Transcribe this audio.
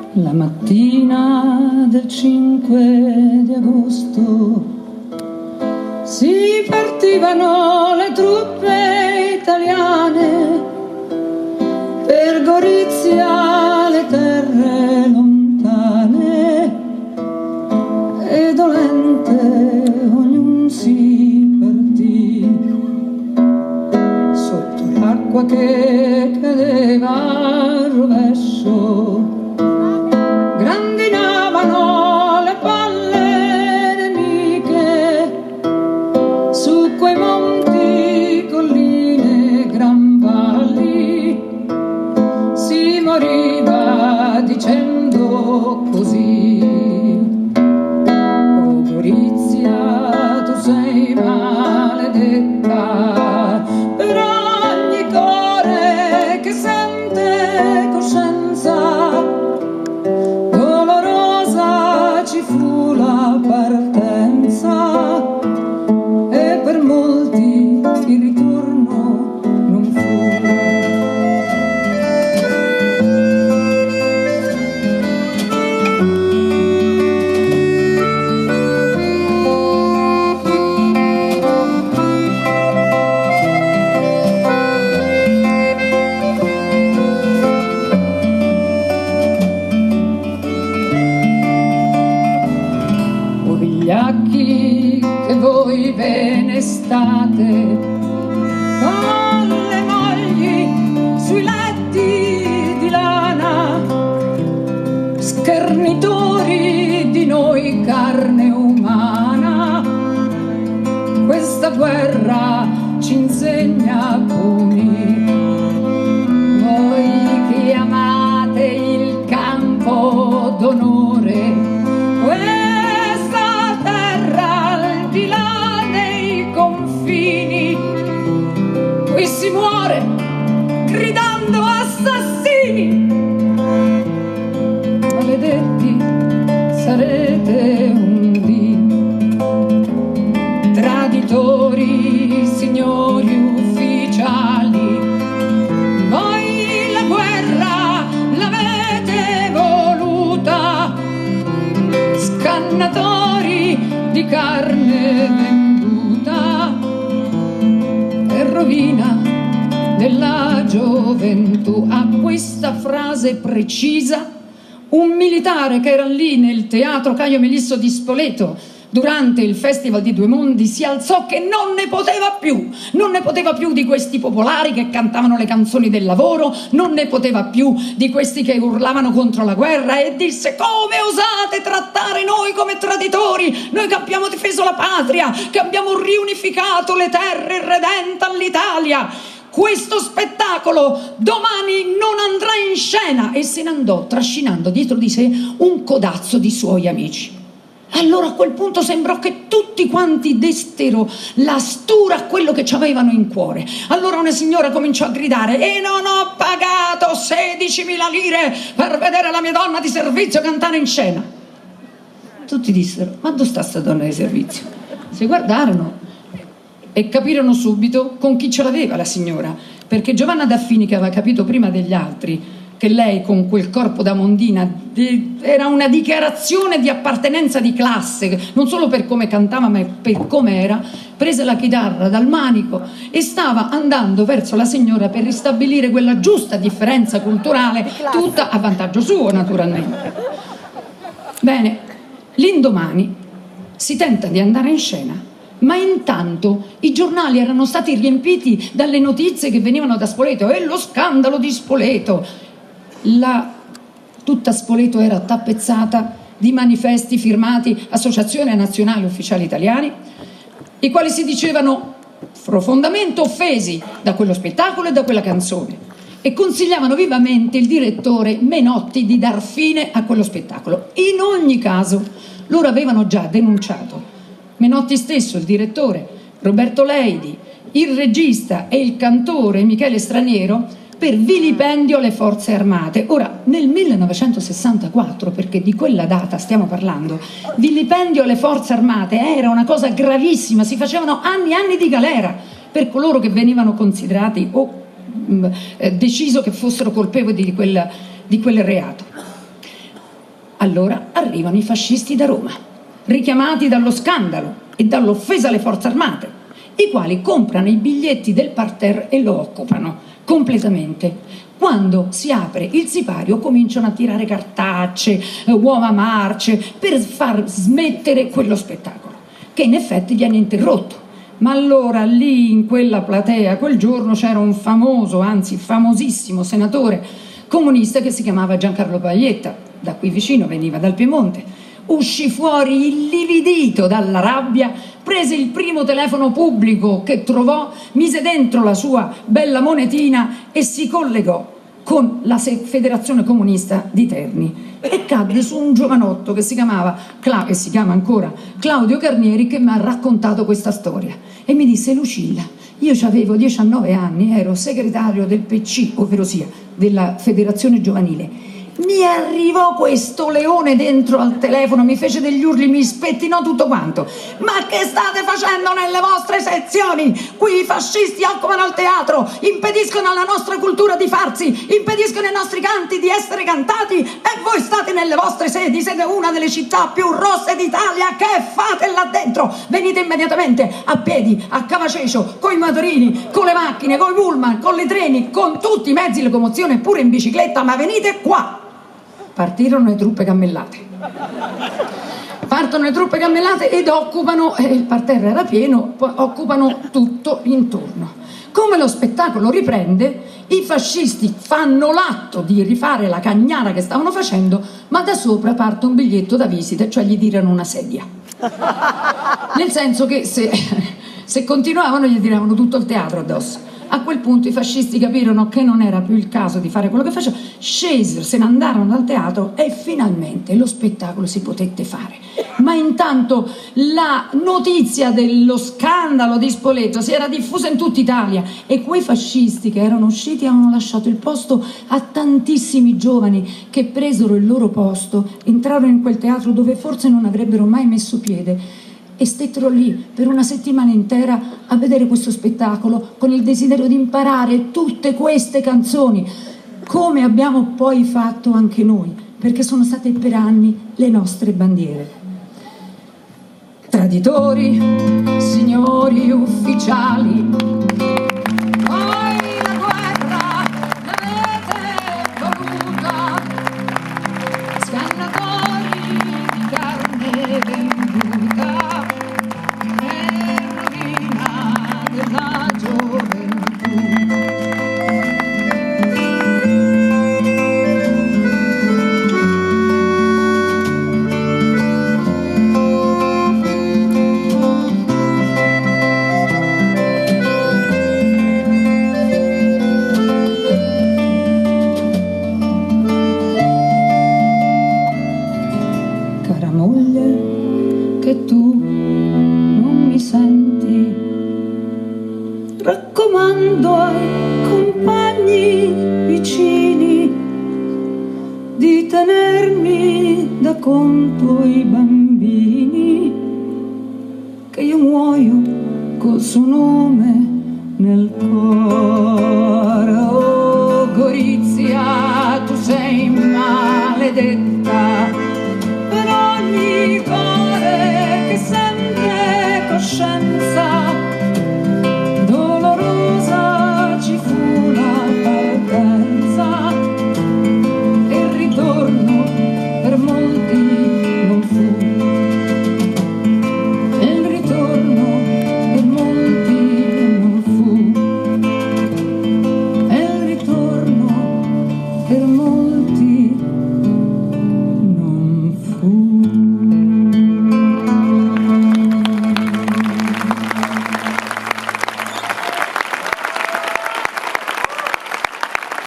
La mattina del 5 di agosto si partivano le truppe italiane per Gorizia, le terre lontane, e dolente ognuno si partì sotto l'acqua che cadeva a rovescio. Grandinavano le palle nemiche su quei monti, colline, gran valli. Si moriva dicendo così: oh Gorizia, tu sei maledetta per ogni cuore che sente coscienza. Dolorosa ci fu la partenza e per molti il ritorno non fu. Vigliacchi che voi ve ne state con le mogli sui letti di lana, schernitori di noi carne umana. Questa guerra ci insegna puni. Voi che amate il campo d'onore, di là dei confini, qui si muore gridando assassini. Maledetti sarete un dì, traditori, signori ufficiali. Voi la guerra l'avete voluta, scannatori di carne venduta e rovina della gioventù. A questa frase precisa un militare che era lì nel teatro Caio Melisso di Spoleto durante il Festival di Due Mondi si alzò che non ne poteva più di questi popolari che cantavano le canzoni del lavoro, non ne poteva più di questi che urlavano contro la guerra, e disse: come osate trattare noi come traditori, noi che abbiamo difeso la patria, che abbiamo riunificato le terre irredente all'Italia. Questo spettacolo domani non andrà in scena. E se ne andò trascinando dietro di sé un codazzo di suoi amici. Allora a quel punto sembrò che tutti quanti destero la stura a quello che ci avevano in cuore. Allora una signora cominciò a gridare: e non ho pagato 16.000 lire per vedere la mia donna di servizio cantare in scena. Tutti dissero: ma dove sta sta donna di servizio? Si guardarono e capirono subito con chi ce l'aveva la signora, perché Giovanna Daffini, che aveva capito prima degli altri che lei con quel corpo da mondina era una dichiarazione di appartenenza di classe, non solo per come cantava ma per come era, prese la chitarra dal manico e stava andando verso la signora per ristabilire quella giusta differenza culturale, tutta a vantaggio suo naturalmente. Bene, l'indomani si tenta di andare in scena, ma intanto i giornali erano stati riempiti dalle notizie che venivano da Spoleto, e lo scandalo di Spoleto. Tutta Spoleto era tappezzata di manifesti firmati Associazione Nazionale Ufficiali Italiani, i quali si dicevano profondamente offesi da quello spettacolo e da quella canzone, e consigliavano vivamente il direttore Menotti di dar fine a quello spettacolo. In ogni caso loro avevano già denunciato Menotti stesso, il direttore, Roberto Leidi, il regista e il cantore Michele Straniero per vilipendio alle forze armate. Ora, nel 1964, perché di quella data stiamo parlando, vilipendio alle forze armate era una cosa gravissima, si facevano anni e anni di galera per coloro che venivano considerati o deciso che fossero colpevoli di quel reato. Allora arrivano i fascisti da Roma, richiamati dallo scandalo e dall'offesa alle forze armate, i quali comprano i biglietti del parterre e lo occupano completamente. Quando si apre il sipario cominciano a tirare cartacce, uova marce per far smettere quello spettacolo, che in effetti viene interrotto. Ma allora lì in quella platea quel giorno c'era un famoso, anzi famosissimo senatore comunista che si chiamava Giancarlo Pajetta, da qui vicino, veniva dal Piemonte. Uscì fuori illividito dalla rabbia, prese il primo telefono pubblico che trovò, mise dentro la sua bella monetina e si collegò con la Federazione Comunista di Terni e cadde su un giovanotto che si chiamava e si chiama ancora Claudio Carnieri, che mi ha raccontato questa storia e mi disse: Lucilla, io avevo 19 anni, ero segretario del PC, ovvero sia della Federazione Giovanile. Mi arrivò questo leone dentro al telefono, mi fece degli urli, mi spettinò tutto quanto. Ma che state facendo nelle vostre sezioni? Qui i fascisti occupano il teatro, impediscono alla nostra cultura di farsi, impediscono ai nostri canti di essere cantati e voi state nelle vostre sedi, siete una delle città più rosse d'Italia, che fate là dentro? Venite immediatamente a piedi, a Cavacecio, coi motorini, con le macchine, con i pullman, con i treni, con tutti i mezzi di locomozione, pure in bicicletta, ma venite qua. Partirono le truppe cammellate. Partono le truppe cammellate ed occupano, il parterre era pieno, occupano tutto intorno. Come lo spettacolo riprende, i fascisti fanno l'atto di rifare la cagnara che stavano facendo, ma da sopra parte un biglietto da visita, cioè gli tirano una sedia. Nel senso che se continuavano gli tiravano tutto il teatro addosso. A quel punto i fascisti capirono che non era più il caso di fare quello che facevano, scesero, se ne andarono dal teatro e finalmente lo spettacolo si potette fare. Ma intanto la notizia dello scandalo di Spoleto si era diffusa in tutta Italia e quei fascisti che erano usciti avevano lasciato il posto a tantissimi giovani che presero il loro posto, entrarono in quel teatro dove forse non avrebbero mai messo piede e stettero lì per una settimana intera a vedere questo spettacolo con il desiderio di imparare tutte queste canzoni, come abbiamo poi fatto anche noi, perché sono state per anni le nostre bandiere. Traditori, signori ufficiali, voi la guerra l'avete voluta, scannatori di carne venduta, la gioventù. Cara moglie, che tu non mi senti, raccomando ai compagni vicini di tenermi da conto i bambini, che io muoio col suo nome nel cuore. Oh Gorizia, tu sei maledetta per ogni cuore che sente coscienza. Per